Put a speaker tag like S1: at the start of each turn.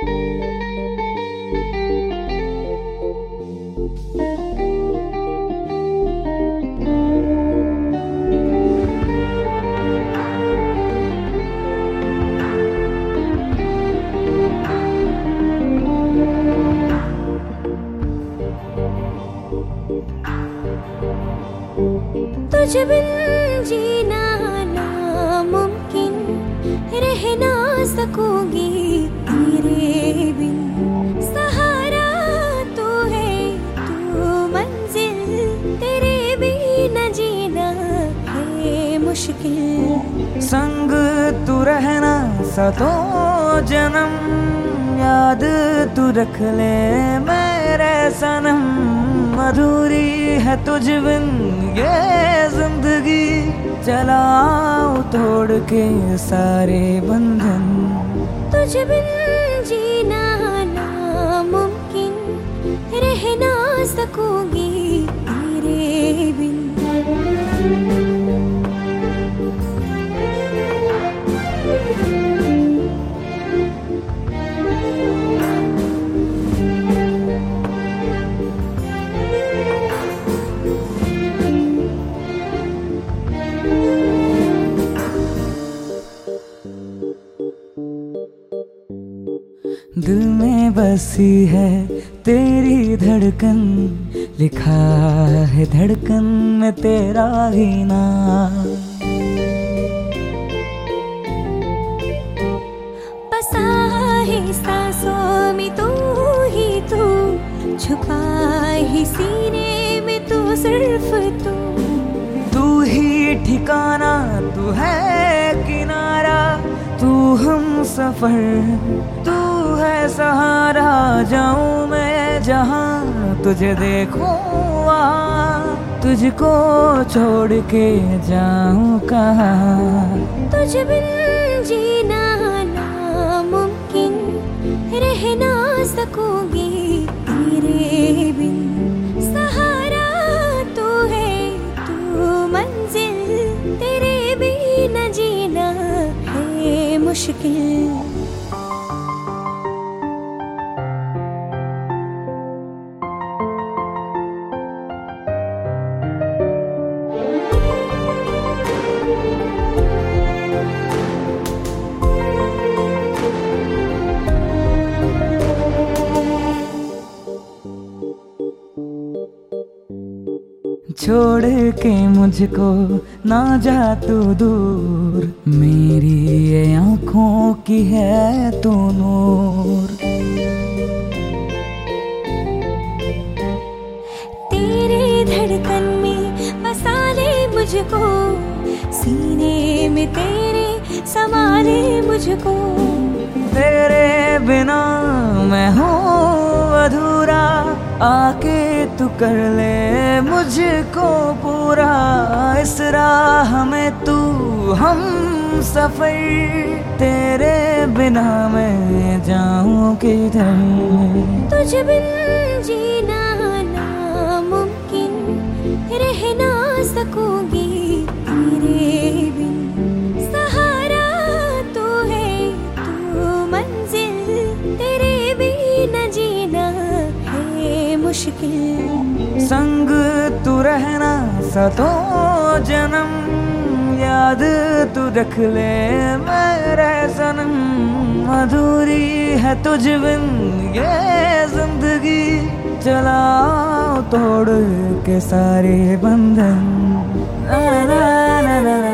S1: तुझ बिन जीना नामुमकिन, रह ना सकूंगी तेरे बिन। सहारा तू है तू मंजिल, तेरे बिना जीना है मुश्किल।
S2: संग तू रहना सतो जन्म, याद तू रख ले मेरे सनम। अधूरी है तुझ बिन ये जिंदगी, चलाओ तोड़ के सारे बंधन।
S1: तुझ बिन जीना नामुमकिन, रह ना सकूंगी तेरे बिन।
S2: दिल में बसी है तेरी धड़कन, लिखा है धड़कन में तेरा ही नाम।
S1: बसा है सांसों में तू ही तू, छुपा ही सीने में तू सिर्फ तू।
S2: तू ही ठिकाना तू है किनारा, तू हम सफर तू है सहारा। जाऊं मैं जहां तुझे देखूं वहां, तुझको छोड़ के जाऊं कहां।
S1: तुझ बिन जीना नामुमकिन, रह ना सकूंगी तेरे बिन। सहारा तू है तू मंजिल, तेरे बिना जीना है मुश्किल।
S2: छोड़ के मुझको ना जा तू दूर, मेरी ये आँखों की है तू नूर।
S1: तेरे धड़कन में बसा ले मुझको, सीने में तेरे समा ले मुझको।
S2: तेरे बिना मैं हूँ अधूरा, आके तू कर ले मुझको पूरा। इस राह में तू हम सफर, तेरे बिना मैं जाऊं किधर।
S1: तुझ बिन जीना नामुमकिन, रह ना सकूंगी तेरे बिन। सहारा तू है तू मंजिल, तेरे बिना जीना है मुश्किल।
S2: संग तू रहना सतो जन्म, याद तू रख ले मेरे सनम। अधूरी है तुझ बिन ये जिंदगी, चलाओ तोड़ के सारे बंधन।